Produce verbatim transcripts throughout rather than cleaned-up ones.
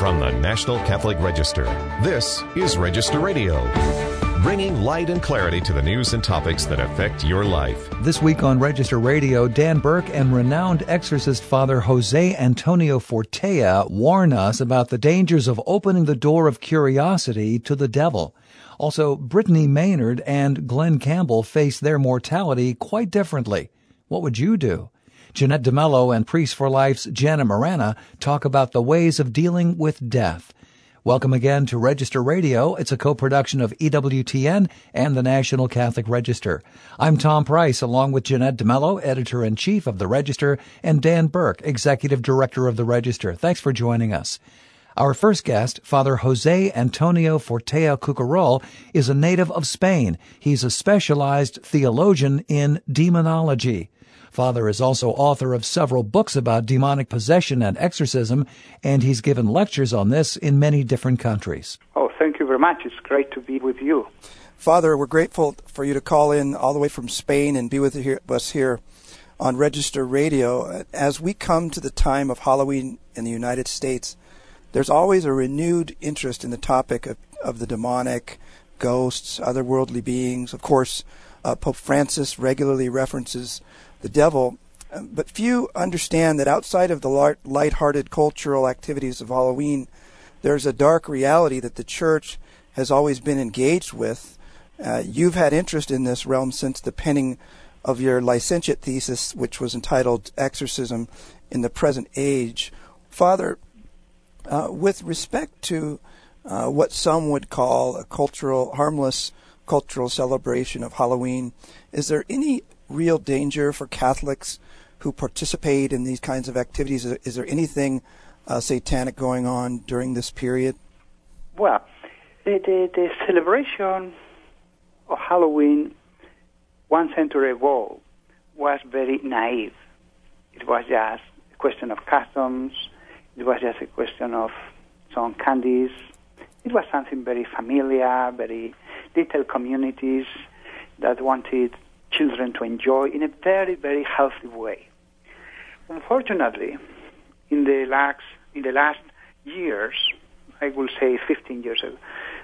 From the National Catholic Register, this is Register Radio, bringing light and clarity to the news and topics that affect your life. This week on Register Radio, Dan Burke and renowned exorcist Father Jose Antonio Fortea warn us about the dangers of opening the door of curiosity to the devil. Also, Brittany Maynard and Glenn Campbell face their mortality quite differently. What would you do? Jeanette DeMello and Priest for Life's Jana Marana talk about the ways of dealing with death. Welcome again to Register Radio. It's a co-production of E W T N and the National Catholic Register. I'm Tom Price, along with Jeanette DeMello, Editor-in-Chief of the Register, and Dan Burke, Executive Director of the Register. Thanks for joining us. Our first guest, Father Jose Antonio Fortea Cucarol, is a native of Spain. He's a specialized theologian in demonology. Father is also author of several books about demonic possession and exorcism, and he's given lectures on this in many different countries. Oh, thank you very much. It's great to be with you. Father, we're grateful for you to call in all the way from Spain and be with us here on Register Radio. As we come to the time of Halloween in the United States, there's always a renewed interest in the topic of, of the demonic, ghosts, otherworldly beings. Of course, uh, Pope Francis regularly references the devil, but few understand that outside of the light, light-hearted cultural activities of Halloween, there's a dark reality that the Church has always been engaged with. Uh, you've had interest in this realm since the penning of your licentiate thesis, which was entitled Exorcism in the Present Age. Father, uh, with respect to uh, what some would call a cultural, harmless cultural celebration of Halloween, is there any real danger for Catholics who participate in these kinds of activities? Is there anything uh, satanic going on during this period? Well, the, the, the celebration of Halloween one century ago was very naive. It was just a question of customs. It was just a question of some candies. It was something very familiar, very little communities that wanted children to enjoy in a very, very healthy way. Unfortunately, in the last in the last years, I will say fifteen years ago,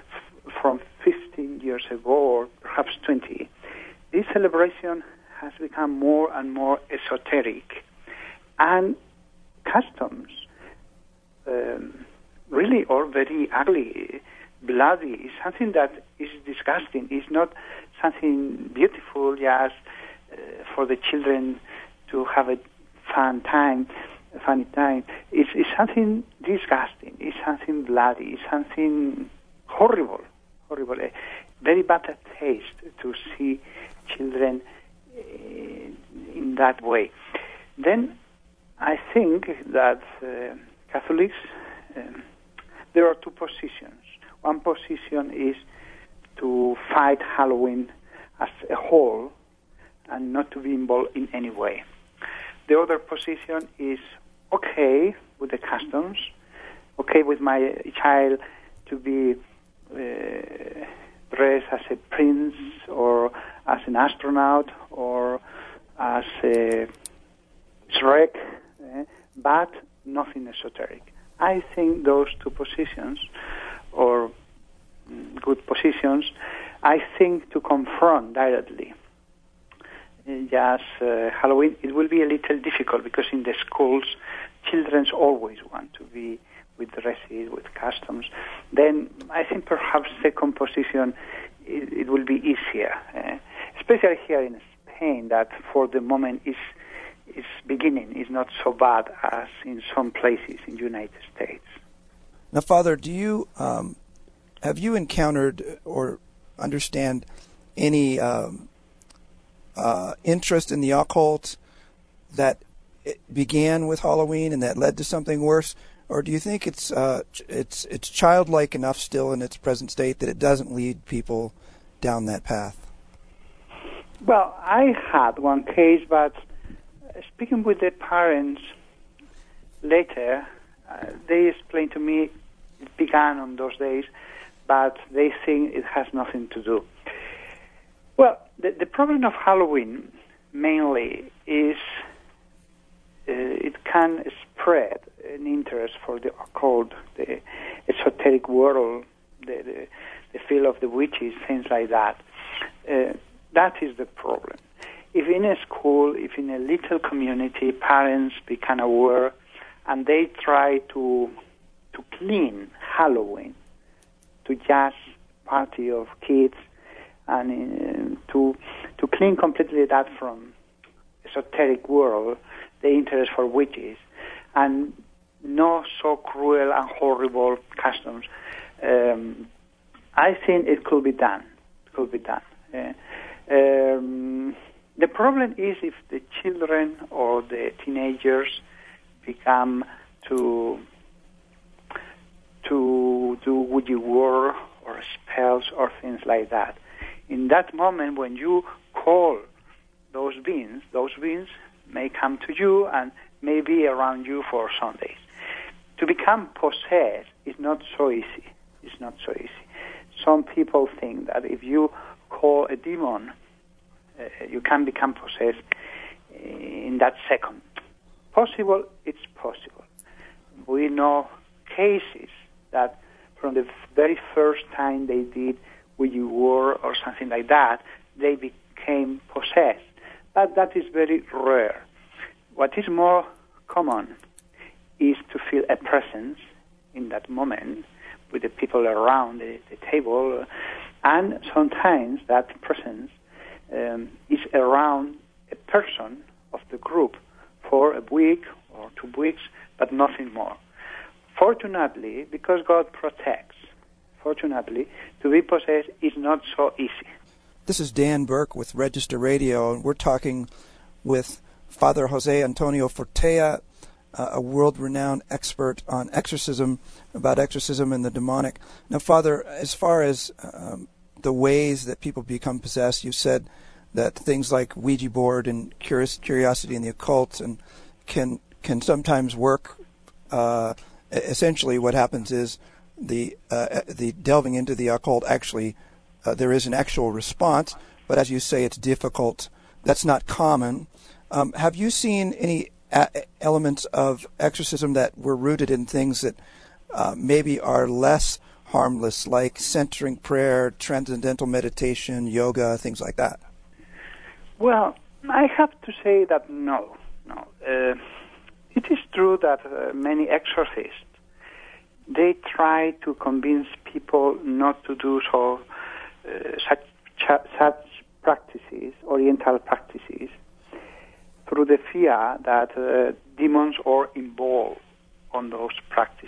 from fifteen years ago, or perhaps twenty, this celebration has become more and more esoteric, and customs um, really are very ugly, bloody. It's something that is disgusting. It's not something beautiful just uh, for the children to have a fun time, a funny time. It's, it's something disgusting. It's something bloody. It's something horrible, horrible. A very bad taste to see children uh, in that way. Then I think that uh, Catholics, um, there are two positions. One position is to fight Halloween as a whole and not to be involved in any way. The other position is okay with the customs, okay with my child to be uh, dressed as a prince or as an astronaut or as a Shrek, eh, but nothing esoteric. I think those two positions, or good positions, I think to confront directly just uh, Halloween, it will be a little difficult because in the schools, children always want to be with dresses, with customs. Then I think perhaps second position, it, it will be easier, uh, especially here in Spain, that for the moment is is beginning, is not so bad as in some places in the United States. Now, Father, do you um, have you encountered or understand any um, uh, interest in the occult that it began with Halloween and that led to something worse, or do you think it's uh, it's it's childlike enough still in its present state that it doesn't lead people down that path? Well, I had one case, but speaking with the parents later, uh, they explained to me it began on those days, but they think it has nothing to do. Well, the, the problem of Halloween mainly is uh, it can spread uh, an interest for the occult, the esoteric world, the, the, the field of the witches, things like that. Uh, that is the problem. If in a school, if in a little community, parents become aware and they try to to clean Halloween, to just party of kids, and uh, to to clean completely that from esoteric world, the interest for witches, and no so cruel and horrible customs. Um, I think it could be done. It could be done. Uh, um, the problem is if the children or the teenagers become to to do Ouija board or spells or things like that. In that moment, when you call those beings, those beings may come to you and may be around you for some days. To become possessed is not so easy. It's not so easy. Some people think that if you call a demon, uh, you can become possessed in that second. Possible, it's possible. We know cases that from the very first time they did Ouija board or something like that, they became possessed. But that is very rare. What is more common is to feel a presence in that moment with the people around the, the table, and sometimes that presence um, is around a person of the group for a week or two weeks, but nothing more. Fortunately, because God protects, fortunately, to be possessed is not so easy. This is Dan Burke with Register Radio, and we're talking with Father Jose Antonio Fortea, uh, a world-renowned expert on exorcism, about exorcism and the demonic. Now, Father, as far as um, the ways that people become possessed, you said that things like Ouija board and curious, curiosity in the occult and can can sometimes work. Uh, essentially, what happens is the uh, the delving into the occult actually uh, there is an actual response, but as you say, it's difficult. That's not common. Um, have you seen any a- elements of exorcism that were rooted in things that uh, maybe are less harmless, like centering prayer, transcendental meditation, yoga, things like that? Well, I have to say that no, no. Uh, it is true that uh, many exorcists, they try to convince people not to do so uh, such such practices, Oriental practices, through the fear that uh, demons are involved on those practices.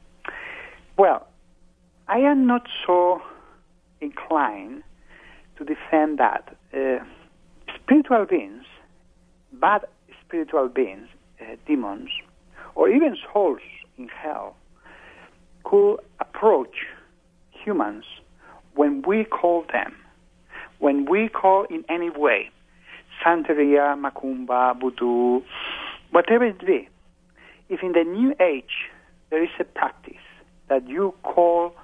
Well, I am not so inclined to defend that. Uh, spiritual beings, bad spiritual beings, uh, demons, or even souls in hell, could approach humans when we call them, when we call in any way, Santeria, Macumba, Voodoo, whatever it be. If in the New Age there is a practice that you call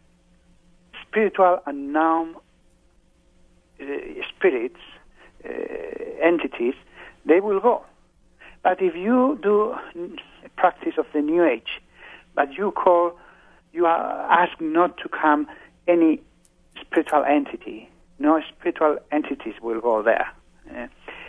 spiritual unknown uh, spirits, uh, entities, they will go. But if you do a practice of the New Age, but you call, you are asked not to come any spiritual entity, no spiritual entities will go there. Uh,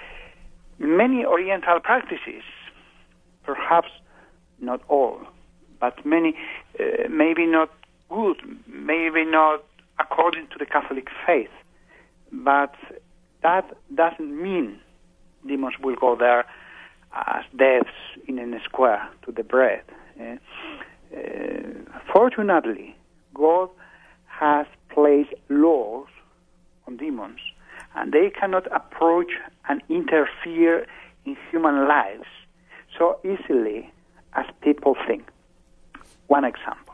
many Oriental practices, perhaps not all, but many, uh, maybe not good, maybe not according to the Catholic faith, but that doesn't mean demons will go there as deaths in a square to the bread. Uh, uh, fortunately, God has placed laws on demons, and they cannot approach and interfere in human lives so easily as people think. One example.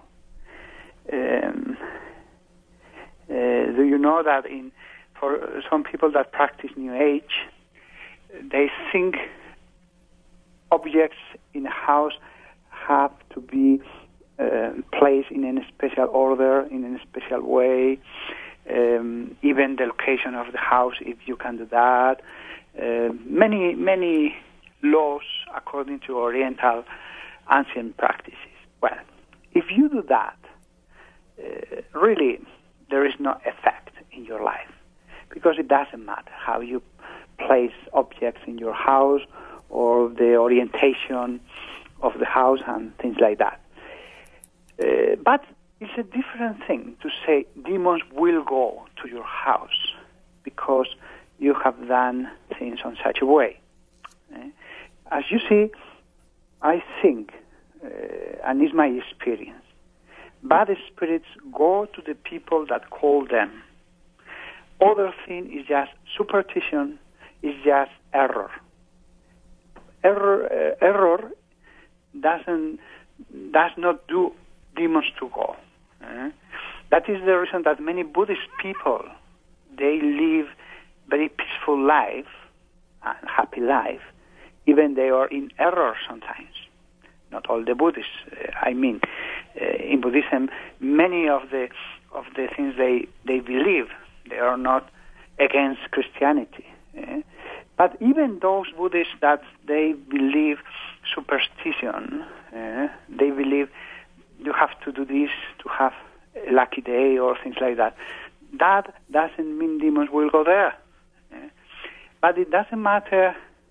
Um, uh, do you know that in for some people that practice New Age, they think objects in a house have to be uh, placed in a special order, in a special way, um, even the location of the house, if you can do that. Uh, many, many laws according to Oriental ancient practices. Well, if you do that, uh, really there is no effect in your life, because it doesn't matter how you place objects in your house or the orientation of the house and things like that. Uh, but it's a different thing to say demons will go to your house because you have done things on such a way. Uh, as you see, I think, uh, and it's my experience, bad spirits go to the people that call them. Other thing is just superstition, is just error. Error, uh, error doesn't does not do demons to go. Uh, that is the reason that many Buddhist people, they live very peaceful life and happy life, even they are in error sometimes. Not all the Buddhists. Uh, I mean, uh, in Buddhism, many of the of the things they they believe, they are not against Christianity. Uh, but even those Buddhists that they believe superstition, uh, they believe you have to do this to have a lucky day or things like that. That doesn't mean demons will go there. Uh, but it doesn't matter.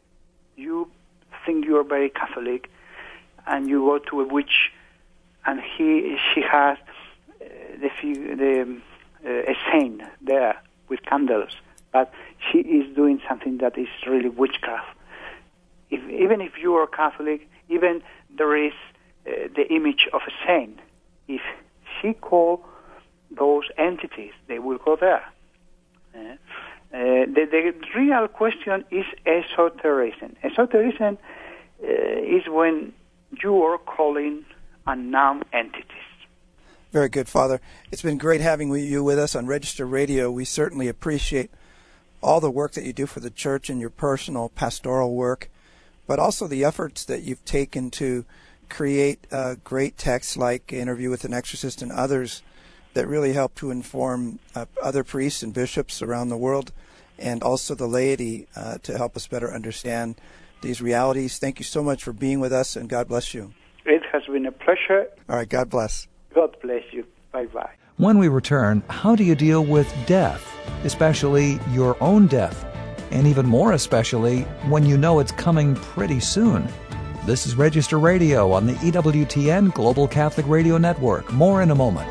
You think you are very Catholic, and you go to a witch, and he she has uh, the the uh, a saint there with candles, but she is doing something that is really witchcraft. If, even if you are Catholic, even there is uh, the image of a saint. If she call those entities, they will go there. Uh, uh, the, the real question is esotericism. Esotericism uh, is when you are calling unknown entities. Very good, Father. It's been great having you with us on Register Radio. We certainly appreciate all the work that you do for the church and your personal pastoral work, but also the efforts that you've taken to create uh, great texts like Interview with an Exorcist and others that really help to inform uh, other priests and bishops around the world, and also the laity uh, to help us better understand these realities. Thank you so much for being with us, and God bless you. It has been a pleasure. All right, God bless. God bless you. Bye-bye. When we return, how do you deal with death, especially your own death, and even more especially when you know it's coming pretty soon? This is Register Radio on the E W T N Global Catholic Radio Network. More in a moment.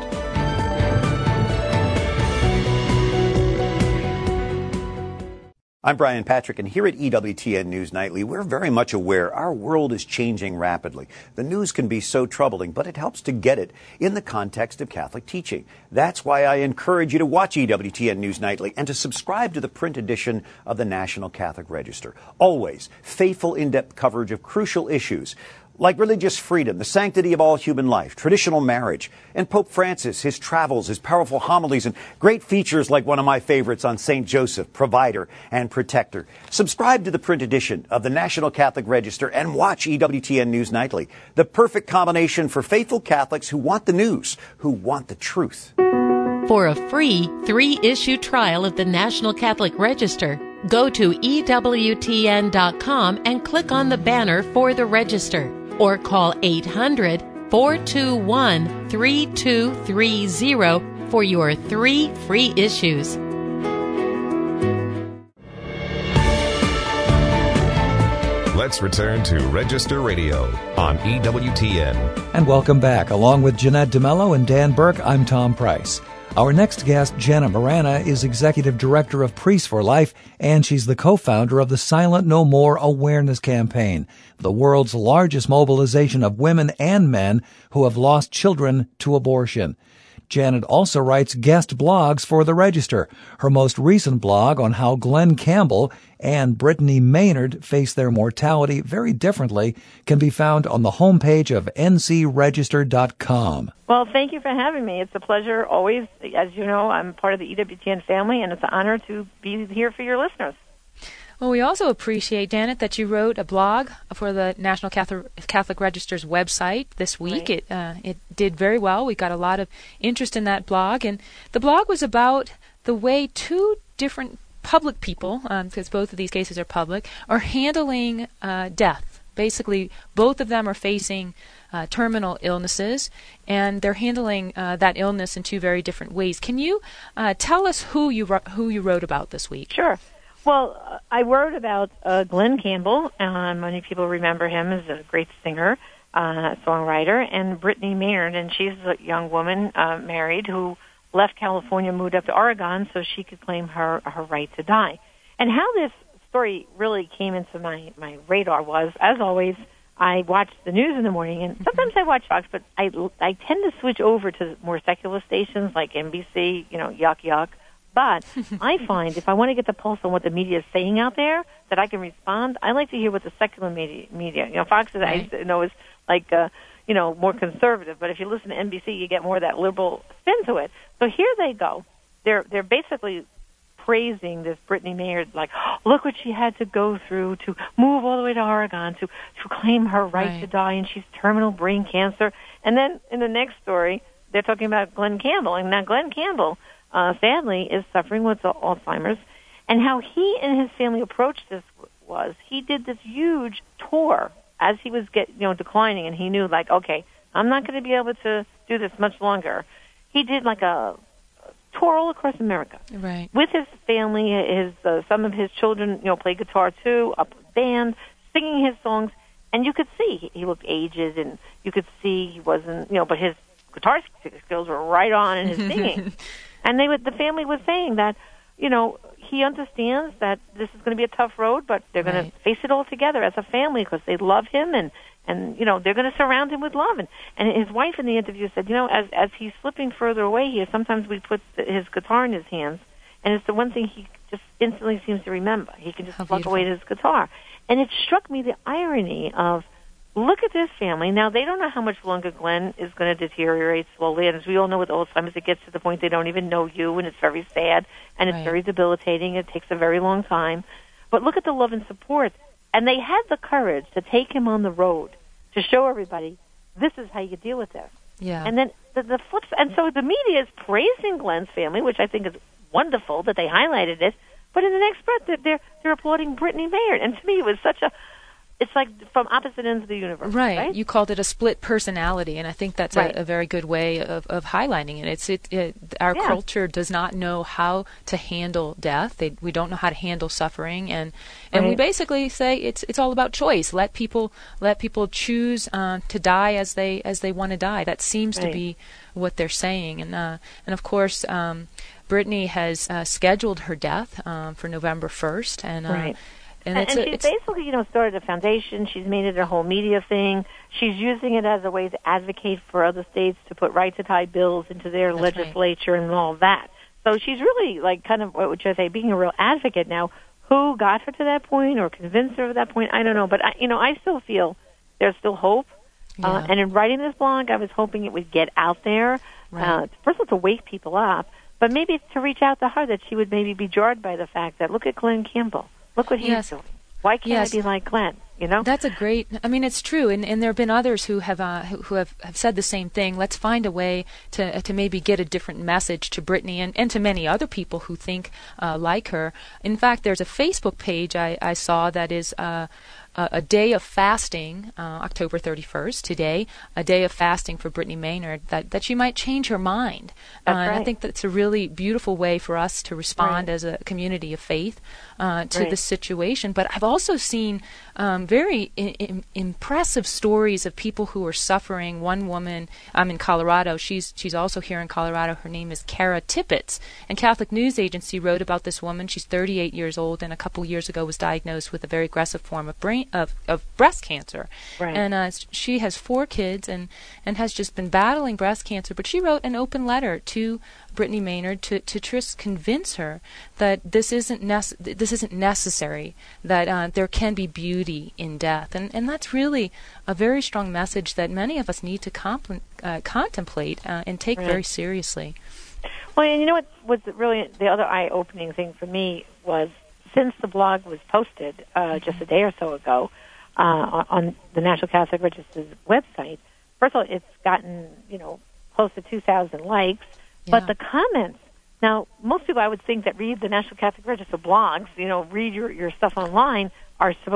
I'm Brian Patrick, and here at E W T N News Nightly, we're very much aware our world is changing rapidly. The news can be so troubling, but it helps to get it in the context of Catholic teaching. That's why I encourage you to watch E W T N News Nightly and to subscribe to the print edition of the National Catholic Register. Always faithful, in-depth coverage of crucial issues like religious freedom, the sanctity of all human life, traditional marriage, and Pope Francis, his travels, his powerful homilies, and great features like one of my favorites on Saint Joseph, provider and protector. Subscribe to the print edition of the National Catholic Register and watch E W T N News Nightly, the perfect combination for faithful Catholics who want the news, who want the truth. For a free three-issue trial of the National Catholic Register, go to E W T N dot com and click on the banner for the Register, or call eight hundred, four two one, three two three zero for your three free issues. Let's return to Register Radio on E W T N. And welcome back. Along with Jeanette DeMello and Dan Burke, I'm Tom Price. Our next guest, Jenna Marana, is Executive Director of Priests for Life, and she's the co-founder of the Silent No More Awareness Campaign, the world's largest mobilization of women and men who have lost children to abortion. Janet also writes guest blogs for the Register. Her most recent blog on how Glenn Campbell and Brittany Maynard face their mortality very differently can be found on the homepage of N C register dot com. Well, thank you for having me. It's a pleasure always. As you know, I'm part of the E W T N family, and it's an honor to be here for your listeners. Well, we also appreciate, Janet, that you wrote a blog for the National Catholic, Catholic Register's website this week. Right. It uh, it did very well. We got a lot of interest in that blog. And the blog was about the way two different public people, um, because both of these cases are public, are handling uh, death basically both of them are facing uh, terminal illnesses, and they're handling uh, that illness in two very different ways. Can you uh, tell us who you ro- who you wrote about this week? Sure. Well, uh, I wrote about uh, Glen Campbell. Um, many people remember him as a great singer, uh, songwriter, and Brittany Maynard, and she's a young woman uh, married who left California, moved up to Oregon so she could claim her her right to die. And how this story really came into my, my radar was, as always, I watch the news in the morning, and sometimes I watch Fox, but I, I tend to switch over to more secular stations like N B C, you know, yuck, yuck. But I find if I want to get the pulse on what the media is saying out there, that I can respond, I like to hear what the secular media, media you know, Fox is, right. I know, is like, uh, you know, more conservative. But if you listen to N B C, you get more of that liberal spin to it. So here they go. They're they're basically praising this Brittany Maynard, like, oh, look what she had to go through to move all the way to Oregon to, to claim her right, right to die, and she's terminal brain cancer. And then in the next story, they're talking about Glen Campbell. And now Glen Campbell, uh, sadly, is suffering with Alzheimer's. And how he and his family approached this was he did this huge tour as he was get, you know, declining, and he knew, like, okay, I'm not going to be able to do this much longer. He did like a tour all across America, right, with his family. His uh, some of his children, you know, played guitar too, up with band, singing his songs, and you could see he, he looked aged, and you could see he wasn't, you know, but his guitar skills were right on in his singing. And they would, the family was saying that, you know, he understands that this is going to be a tough road, but they're going right. to face it all together as a family because they love him, and, and you know, they're going to surround him with love. And, and his wife in the interview said, you know, as as he's slipping further away here, sometimes we put the, his guitar in his hands, and it's the one thing he just instantly seems to remember. He can just How pluck beautiful. away at his guitar. And it struck me the irony of, look at this family. Now, they don't know how much longer Glen is going to deteriorate slowly. And as we all know with Alzheimer's, it gets to the point they don't even know you, and it's very sad, and it's right. very debilitating. It takes a very long time. But look at the love and support. And they had the courage to take him on the road to show everybody, this is how you deal with this. Yeah. And then the, the flips. And so the media is praising Glen's family, which I think is wonderful that they highlighted it. But in the next breath, they're, they're applauding Brittany Maynard. And to me, it was such a... It's like from opposite ends of the universe, right? right? You called it a split personality, and I think that's right. a, a very good way of, of highlighting it. It's it, it our yeah. culture does not know how to handle death. They, we don't know how to handle suffering, and and right. we basically say it's it's all about choice. Let people let people choose uh, to die as they as they want to die. That seems right. to be what they're saying, and uh, and of course, um, Brittany has uh, scheduled her death um, for November first, and. Uh, right. And, and, it's and a, she's it's, basically, you know, started a foundation. She's made it a whole media thing. She's using it as a way to advocate for other states to put right-to-die bills into their That's legislature right. and all that. So she's really, like, kind of, what would you say, being a real advocate now. Who got her to that point or convinced her of that point, I don't know. But, I, you know, I still feel there's still hope. Yeah. Uh, and in writing this blog, I was hoping it would get out there. Right. Uh, first of all, to wake people up, but maybe to reach out to her, that she would maybe be jarred by the fact that, look at Glen Campbell. Look what he's yes. doing. Why can't yes. I be like Glen? You know, that's a great. I mean, it's true, and, and there have been others who have uh, who, who have, have said the same thing. Let's find a way to to maybe get a different message to Brittany and, and to many other people who think uh, like her. In fact, there's a Facebook page I, I saw that is. Uh, Uh, a day of fasting, uh, October thirty-first, today, a day of fasting for Brittany Maynard, that, that she might change her mind. That's uh, right. And I think that's a really beautiful way for us to respond right. as a community of faith uh, to right. the situation. But I've also seen um, very I- I- impressive stories of people who are suffering. One woman, I'm in Colorado, she's she's also here in Colorado, her name is Kara Tippett, and Catholic News Agency wrote about this woman. She's thirty-eight years old and a couple years ago was diagnosed with a very aggressive form of brain Of, of breast cancer, right. and uh, she has four kids and, and has just been battling breast cancer. But she wrote an open letter to Brittany Maynard to, to just convince her that this isn't nece- this isn't necessary, that uh, there can be beauty in death, and and that's really a very strong message that many of us need to compl- uh, contemplate uh, and take right. very seriously. Well, and you know what was really the other eye-opening thing for me was, since the blog was posted uh, mm-hmm. just a day or so ago uh, on the National Catholic Register's website, first of all, it's gotten, you know, close to two thousand likes, yeah. but the comments, now, most people I would think that read the National Catholic Register blogs, you know, read your, your stuff online, are supposedly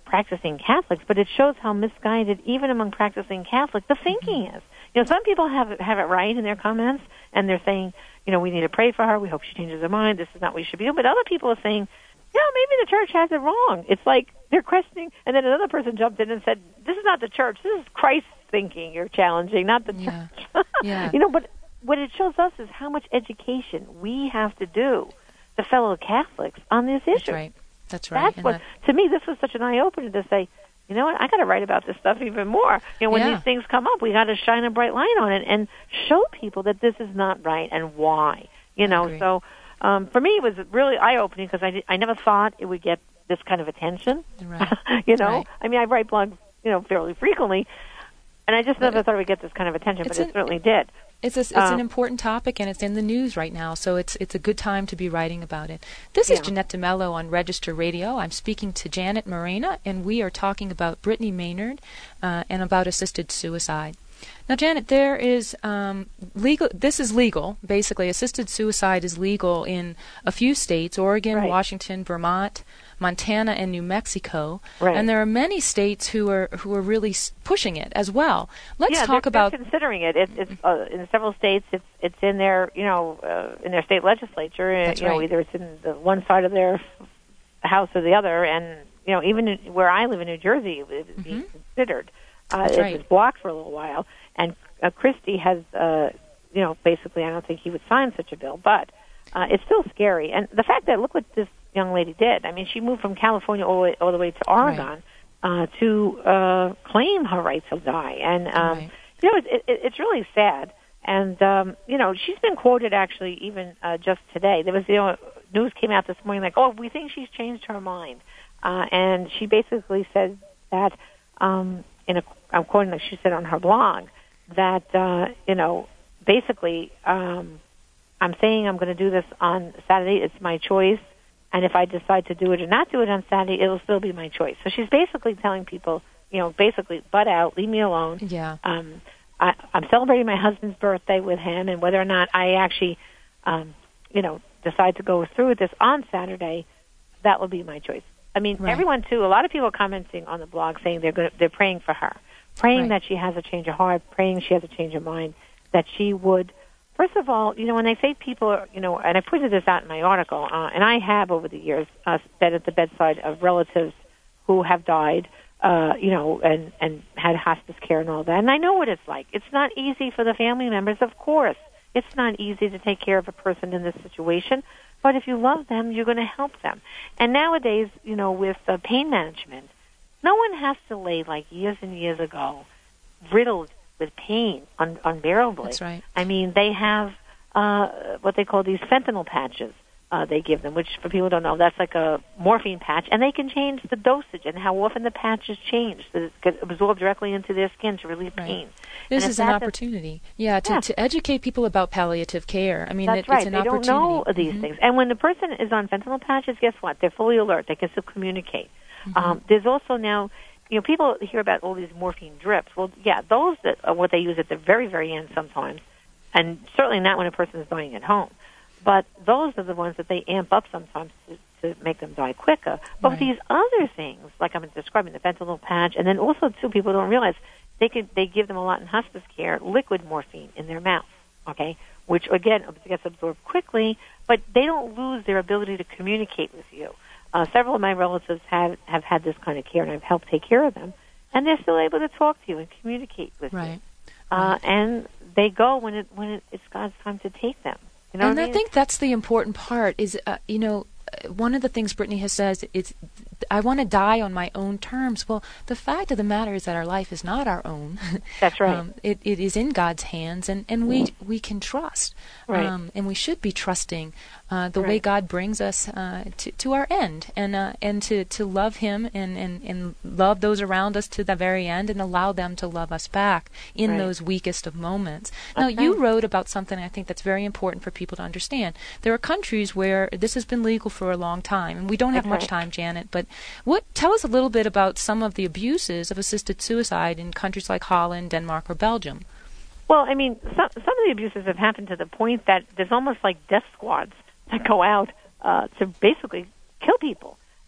practicing Catholics, but it shows how misguided, even among practicing Catholics, the thinking mm-hmm. is. You know, some people have it, have it right in their comments, and they're saying, you know, we need to pray for her. We hope she changes her mind. This is not what we should be doing. But other people are saying, yeah, maybe the church has it wrong. It's like they're questioning, and then another person jumped in and said, this is not the church. This is Christ's thinking you're challenging, not the yeah. church. yeah. You know, but what it shows us is how much education we have to do to fellow Catholics on this issue. That's right. That's right. That's and what, that... to me, this was such an eye-opener to say, you know what, I got to write about this stuff even more. You know, when yeah. these things come up, we got to shine a bright light on it and show people that this is not right and why. You know, so um, for me, it was really eye-opening because I, did, I never thought it would get this kind of attention. Right. you know, right. I mean, I write blogs, you know, fairly frequently, and I just never thought it would get this kind of attention, but it an, certainly did. It's a, it's um, an important topic, and it's in the news right now, so it's it's a good time to be writing about it. This is yeah. Jeanette DeMello on Register Radio. I'm speaking to Janet Morena, and we are talking about Brittany Maynard uh, and about assisted suicide. Now, Janet, there is um, legal. This is legal. Basically, assisted suicide is legal in a few states: Oregon, right. Washington, Vermont, Montana, and New Mexico. Right. And there are many states who are who are really pushing it as well. Let's yeah, talk they're, about they're considering it. It's, it's uh, in several states. It's it's in their you know uh, in their state legislature. That's you know, right. either it's in the one side of their house or the other, and you know, even in, where I live in New Jersey, it is mm-hmm. being considered. Uh, That's it right. was blocked for a little while, and uh, Christie has, uh, you know, basically, I don't think he would sign such a bill, but uh, it's still scary. And the fact that, look what this young lady did. I mean, she moved from California all the way, all the way to Oregon right. uh, to uh, claim her right to die. And, um, right. you know, it, it, it's really sad. And, um, you know, she's been quoted, actually, even uh, just today. There was, you know, news came out this morning like, oh, we think she's changed her mind. Uh, and she basically said that, um, in a, I'm quoting that she said on her blog, that, uh, you know, basically, um, I'm saying I'm going to do this on Saturday. It's my choice. And if I decide to do it or not do it on Saturday, it'll still be my choice. So she's basically telling people, you know, basically, butt out, leave me alone. Yeah. Um, I, I'm celebrating my husband's birthday with him, and whether or not I actually, um, you know, decide to go through with this on Saturday, that will be my choice. I mean, right. everyone, too, a lot of people are commenting on the blog saying they're going they're praying for her, praying right. that she has a change of heart, praying she has a change of mind, that she would, first of all, you know, when they say people are, you know, and I pointed this out in my article, uh, and I have over the years uh, been at the bedside of relatives who have died, uh, you know, and, and had hospice care and all that, and I know what it's like. It's not easy for the family members, of course. It's not easy to take care of a person in this situation. But if you love them, you're going to help them. And nowadays, you know, with uh, pain management, no one has to lay like years and years ago, riddled with pain un- unbearably. That's right. I mean, they have uh, what they call these fentanyl patches. Uh, they give them, which for people who don't know, that's like a morphine patch, and they can change the dosage and how often the patches change so it gets absorbed directly into their skin to relieve right. pain. This is an opportunity, yeah, to, yeah, to educate people about palliative care. I mean, that's it, right. it's an they opportunity. They don't know these mm-hmm. things. And when the person is on fentanyl patches, guess what? They're fully alert. They can still communicate. Mm-hmm. Um, there's also now, you know, people hear about all these morphine drips. Well, yeah, those that are what they use at the very, very end sometimes, and certainly not when a person is dying at home. But those are the ones that they amp up sometimes to, to make them die quicker. But right. these other things, like I'm describing, the fentanyl patch, and then also, too, people don't realize, they could they give them a lot in hospice care, liquid morphine in their mouth, okay, which, again, gets absorbed quickly, but they don't lose their ability to communicate with you. Uh, several of my relatives have, have had this kind of care, and I've helped take care of them, and they're still able to talk to you and communicate with right. you. Uh, right. And they go when it when it, it's God's time to take them. You know and I, I mean? think that's the important part is, uh, you know, one of the things Brittany has said is, I want to die on my own terms. Well, the fact of the matter is that our life is not our own. That's right. um, it, it is in God's hands, and, and we we can trust. Right. Um, and we should be trusting uh, the right. way God brings us uh, to, to our end, and uh, and to, to love Him and, and, and love those around us to the very end, and allow them to love us back in right. those weakest of moments. That's now, you right. wrote about something I think that's very important for people to understand. There are countries where this has been legal for a long time, and we don't have that's much right. time, Janet, but what tell us a little bit about some of the abuses of assisted suicide in countries like Holland, Denmark, or Belgium. Well, I mean, some, some of the abuses have happened to the point that there's almost like death squads that go out uh, to basically kill people.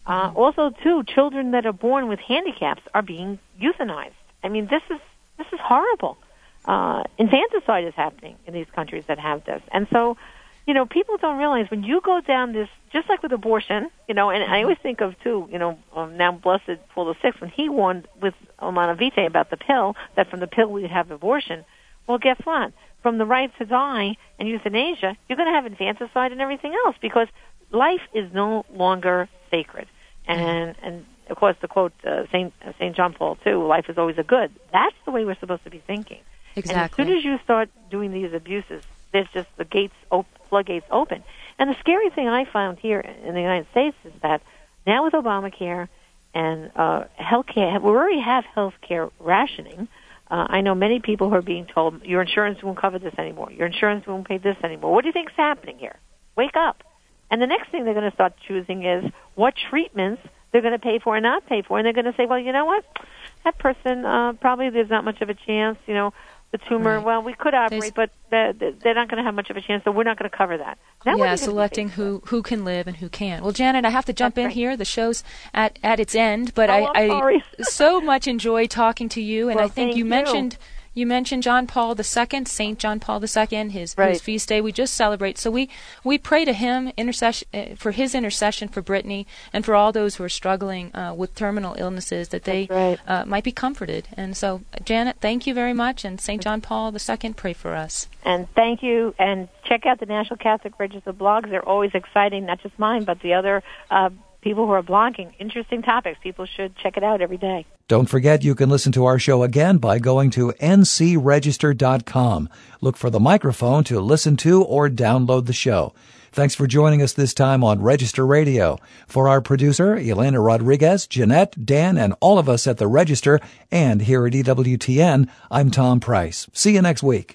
Uh, also, too, children that are born with handicaps are being euthanized. I mean, this is this is horrible. Uh, infanticide is happening in these countries that have this. And so, you know, people don't realize when you go down this, just like with abortion, you know, and I always think of, too, you know, um, now Blessed Paul the Sixth, when he warned with Humanae Vitae about the pill, that from the pill we'd have abortion. Well, guess what? From the right to die and euthanasia, you're going to have infanticide and everything else, because life is no longer sacred. And, and of course, the quote, uh, Saint Saint John Paul the Second, life is always a good. That's the way we're supposed to be thinking. Exactly. And as soon as you start doing these abuses, there's just the gates, op- floodgates open. And the scary thing I found here in the United States is that now with Obamacare and uh, health care, we already have health care rationing. Uh, I know many people who are being told, your insurance won't cover this anymore. Your insurance won't pay this anymore. What do you think's happening here? Wake up. And the next thing they're going to start choosing is what treatments they're going to pay for and not pay for. And they're going to say, well, you know what? That person, uh, probably there's not much of a chance, you know, the tumor, right. well, we could operate, there's, but they're, they're not going to have much of a chance, so we're not going to cover that. Now yeah, selecting who, who can live and who can't. Well, Janet, I have to jump That's in right. here. The show's at, at its end, but oh, I, I so much enjoy talking to you, and well, I think you, you mentioned... You mentioned John Paul the Second, Saint John Paul the Second, his, right. his feast day we just celebrate. So we, we pray to him intercession, uh, for his intercession for Brittany and for all those who are struggling uh, with terminal illnesses, that they right. uh, might be comforted. And so, Janet, thank you very much, and Saint John Paul the Second, pray for us. And thank you, and check out the National Catholic Register blogs. They're always exciting, not just mine, but the other uh, people who are blogging. Interesting topics. People should check it out every day. Don't forget you can listen to our show again by going to n c register dot com. Look for the microphone to listen to or download the show. Thanks for joining us this time on Register Radio. For our producer, Elena Rodriguez, Jeanette, Dan, and all of us at the Register and here at E W T N, I'm Tom Price. See you next week.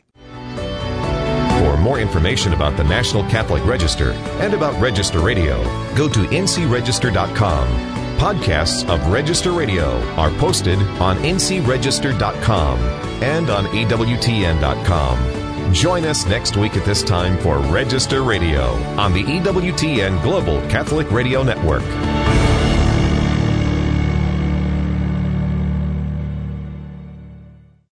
For more information about the National Catholic Register and about Register Radio, go to n c register dot com. Podcasts of Register Radio are posted on n c register dot com and on E W T N dot com. Join us next week at this time for Register Radio on the E W T N Global Catholic Radio Network.